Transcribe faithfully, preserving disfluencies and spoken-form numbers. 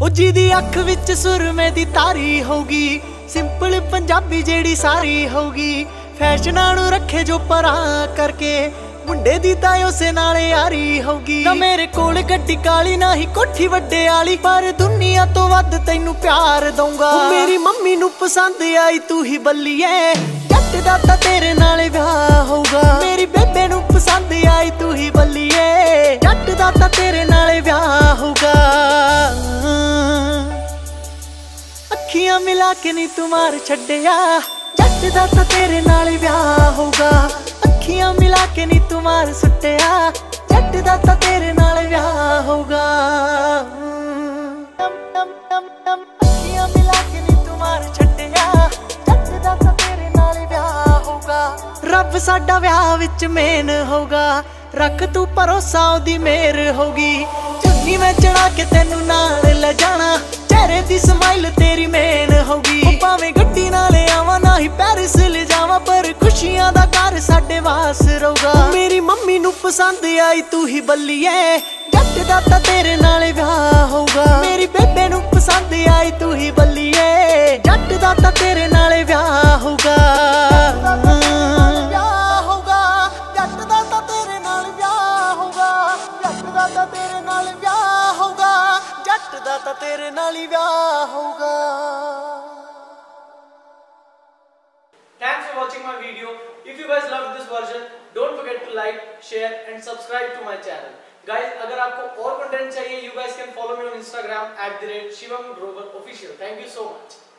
ਉਹ ਜਿਹਦੀ ਅੱਖ ਵਿੱਚ ਸੁਰਮੇ ਦੀ ਤਾਰੀ ਹੋਊਗੀ, ਸਿੰਪਲ ਪੰਜਾਬੀ ਜਿਹੜੀ ਸਾਰੀ ਹੋਊਗੀ। ਫੈਸ਼ਨਾਂ ਨੂੰ ਰੱਖੇ ਜੋ ਪਰਾਂ ਕਰਕੇ, ਮੁੰਡੇ ਦੀ ਤਾਂ ਉਸੇ ਨਾਲ ਯਾਰੀ ਹੋਊਗੀ। ਨਾ ਮੇਰੇ ਕੋਲ ਗੱਡੀ ਕਾਲੀ ਨਾ ਹੀ ਕੋਠੀ ਵੱਡੇ ਵਾਲੀ, ਪਰ ਦੁਨੀਆ ਤੋਂ ਵੱਧ ਤੈਨੂੰ ਪਿਆਰ ਦਊਂਗਾ। ਮੇਰੀ ਮੰਮੀ ਨੂੰ ਪਸੰਦ ਆਈ ਤੂੰ ਹੀ ਬੱਲੀਏ, ਜੱਟ ਦਾ ਤਾਂ ਤੇਰੇ ਨਾਲ ਵਿਆਹ ਹੋਊਗਾ। ਮੇਰੀ ਬੇਬੇ ਨੂੰ ਪਸੰਦ ਆਈ ਤੂੰ ਹੀ ਬੱਲੀਏ, ਜੱਟ ਦਾ ਤਾਂ ਤੇਰੇ ਨਾਲ ਵਿਆਹ ਹੋਊਗਾ। ਅੱਖੀਆਂ ਮਿਲਾ ਕੇ ਨੀ ਤੂੰ ਮਾਰ ਛੱਡਿਆ, ਜੱਟ ਦਾ ਤਾਂ ਤੇਰੇ ਨਾਲ ਵਿਆਹ ਹੋਊਗਾ। ਅੱਖੀਆਂ ਮਿਲਾ ਕੇ ਨੀ ਤੂੰ ਮਾਰ ਸੁੱਟਿਆ, ਜੱਟ ਦਾ ਤਾਂ ਤੇਰੇ ਨਾਲ ਵਿਆਹ ਹੋਊਗਾ। ਅੱਖੀਆਂ ਮਿਲਾ ਕੇ ਨੀ ਤੂੰ ਮਾਰ ਛੱਡਿਆ, ਜੱਟ ਦਾ ਤਾਂ ਤੇਰੇ ਨਾਲ ਵਿਆਹ ਹੋਊਗਾ। ਰੱਬ ਸਾਡਾ ਵਿਆਹ ਵਿੱਚ ਮੇਨ ਹੋਊਗਾ, ਰੱਖ ਤੂੰ ਭਰੋਸਾ ਉਹਦੀ ਮਿਹਰ ਹੋਊਗੀ। ਚੁੰਨੀ ਮੈਂ ਚੜਾ ਕੇ ਤੈਨੂੰ ਨਾਲ ਲੈ ਜਾਣਾ, ਚਿਹਰੇ ਦੀ ਸਮਾਈਲ ਤੇਰੀ ਮੇਨ ਹੋਊਗੀ। ਭਾਵੇਂ ਗੱਡੀ ਨਾਲ ਆਵਾਂ ਨਾ ਹੀ ਪੈਰਿਸ ਲੈ ਜਾਵਾਂ, ਪਰ ਖੁਸ਼ੀਆਂ ਦਾ ਘਰ ਸਾਡੇ ਵਾਸ ਰਹੂਗਾ। ਮੇਰੀ ਮੰਮੀ ਨੂੰ ਪਸੰਦ ਆਈ ਤੂੰ ਹੀ ਬੱਲੀਏ, ਜੱਟ ਦਾ ਤਾਂ ਤੇਰੇ ਨਾਲ ਵਿਆਹ ਹੋਊਗਾ। ਮੇਰੀ ਬੇਬੇ ਨੂੰ ਪਸੰਦ ਆਈ ਤੂੰ ਹੀ ਬੱਲੀਏ, ਜੱਟ ਦਾ ਤਾਂ ਤੇਰੇ ਨਾਲ ਵਿਆਹ ਹੋਊਗਾ। ਵਿਆਹ ਹੋਊਗਾ, ਜੱਟ ਦਾ ਤਾਂ ਤੇਰੇ ਨਾਲ ਵਿਆਹ ਹੋਊਗਾ। ਜੱਟ ਦਾ ਤਾਂ ਤੇਰੇ ਨਾਲ ਵਿਆਹ ਹੋਊਗਾ, ਜੱਟ ਦਾ ਤਾਂ ਤੇਰੇ ਨਾਲ ਹੀ ਵਿਆਹ ਹੋਊਗਾ। Thanks for watching my video. If you guys loved this version, don't forget to like, share and subscribe to my channel. Guys, अगर आपको और कंटेंट चाहिए, you guys can follow me on Instagram at the rate Shivam Grover Official. Thank you so much.